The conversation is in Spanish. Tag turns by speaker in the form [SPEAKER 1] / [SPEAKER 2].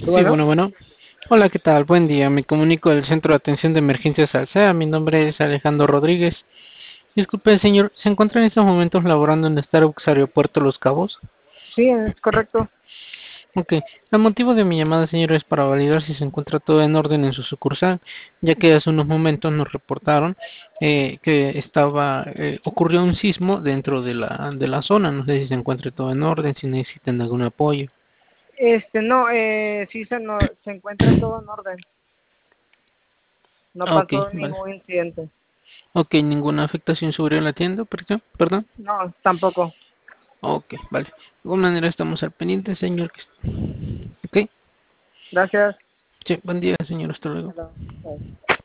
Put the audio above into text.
[SPEAKER 1] Sí,
[SPEAKER 2] Bueno,
[SPEAKER 1] bueno. Hola, ¿qué tal? Buen día. Me comunico del Centro de Atención de Emergencias Alsea. Mi nombre es Alejandro Rodríguez. Disculpe, señor, ¿se encuentra en estos momentos laborando en Starbucks Aeropuerto Los Cabos?
[SPEAKER 2] sí, es correcto.
[SPEAKER 1] Ok. El motivo de mi llamada, señor, es para validar si se encuentra todo en orden en su sucursal, ya que hace unos momentos nos reportaron que ocurrió un sismo dentro de la zona. No sé si se encuentra todo en orden, si necesitan algún apoyo.
[SPEAKER 2] No, sí no, se encuentra todo en orden. No
[SPEAKER 1] Ok,
[SPEAKER 2] pasó
[SPEAKER 1] vale.
[SPEAKER 2] ningún incidente.
[SPEAKER 1] Ok, ninguna afectación sobre la tienda, perdón.
[SPEAKER 2] No, tampoco.
[SPEAKER 1] Ok, vale. De alguna manera estamos al pendiente, señor. Ok,
[SPEAKER 2] Gracias.
[SPEAKER 1] sí, buen día, señor. Hasta luego.
[SPEAKER 2] Hello. Bye.